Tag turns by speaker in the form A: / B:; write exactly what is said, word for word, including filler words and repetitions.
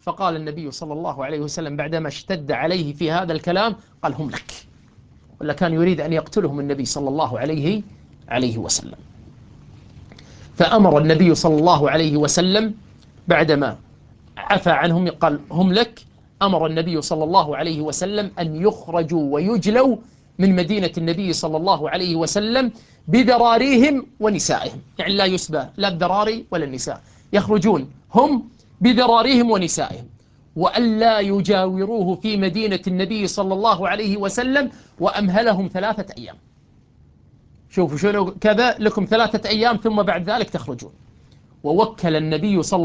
A: فقال النبي صلى الله عليه وسلم بعدما اشتد عليه في هذا الكلام قال هم لك، ولا كان يريد أن يقتلهم النبي صلى الله عليه عليه وسلم. فأمر النبي صلى الله عليه وسلم بعدما عفى عنهم قال هم لك، أمر النبي صلى الله عليه وسلم أن يخرجوا ويجلوا من مدينة النبي صلى الله عليه وسلم بذراريهم ونسائهم، يعني لا يسبى لا الذراري ولا النساء، يخرجون هم بذراريهم ونسائهم، وأن لا يجاوروه في مدينة النبي صلى الله عليه وسلم، وأمهلهم ثلاثة أيام. شوفوا شنو كذا، لكم ثلاثة أيام ثم بعد ذلك تخرجون. ووكل النبي صلى